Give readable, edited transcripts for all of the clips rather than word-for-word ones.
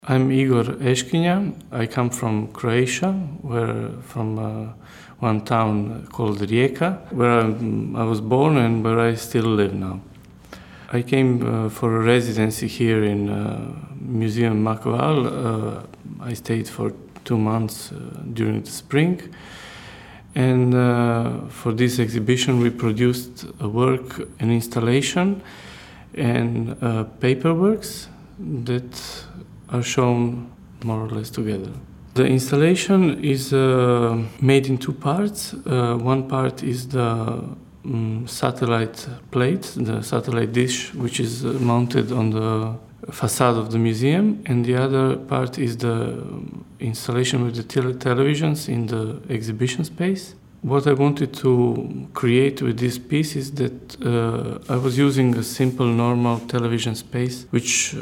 I'm Igor Eškinja. I come from Croatia, from one town called Rijeka, where I was born and where I still live now. I came for a residency here in Museum Makval. I stayed for 2 months during the spring. And for this exhibition we produced a work, an installation, and paperworks that are shown more or less together. The installation is made in 2 parts. One part is the satellite plate, the satellite dish, which is mounted on the facade of the museum, and the other part is the installation with the televisions in the exhibition space. What I wanted to create with this piece is that I was using a simple, normal television space which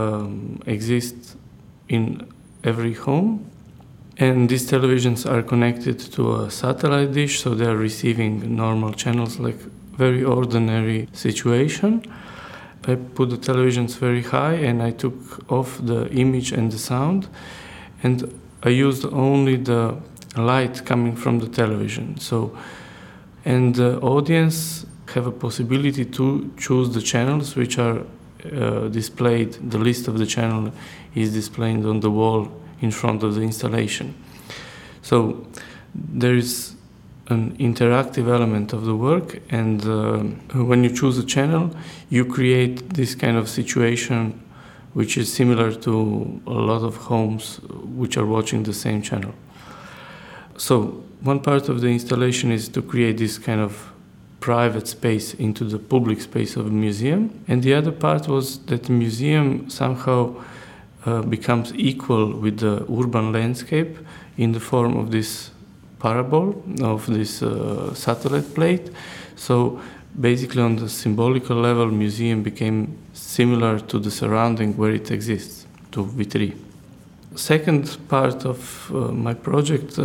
exists in every home. And these televisions are connected to a satellite dish, so they are receiving normal channels, like very ordinary situation. I put the televisions very high and I took off the image and the sound, and I used only the light coming from the television. And the audience have a possibility to choose the channels which are displayed. The list of the channel is displayed on the wall in front of the installation. So there is an interactive element of the work, and when you choose a channel, you create this kind of situation which is similar to a lot of homes which are watching the same channel. So one part of the installation is to create this kind of private space into the public space of a museum, and the other part was that the museum somehow becomes equal with the urban landscape in the form of this parabole, of this satellite plate. So basically on the symbolical level, museum became similar to the surrounding where it exists, to Vitry. Second part of my project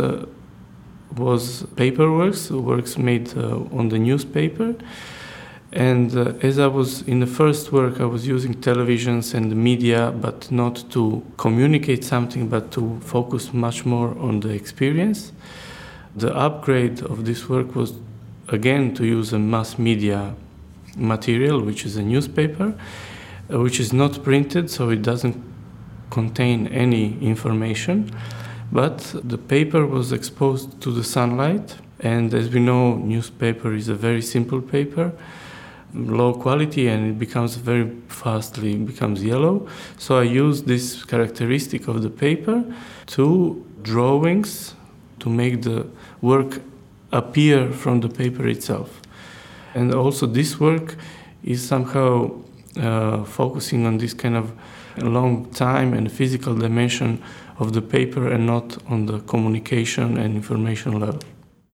was paperworks, works made on the newspaper. And as I was in the first work, I was using televisions and the media, but not to communicate something, but to focus much more on the experience. The upgrade of this work was, again, to use a mass media material, which is a newspaper, which is not printed, so it doesn't contain any information. But the paper was exposed to the sunlight, and as we know, newspaper is a very simple paper, low quality, and it becomes very fastly becomes yellow. So I used this characteristic of the paper to drawings to make the work appear from the paper itself. And also this work is somehow focusing on this kind of long time and physical dimension of the paper and not on the communication and information level.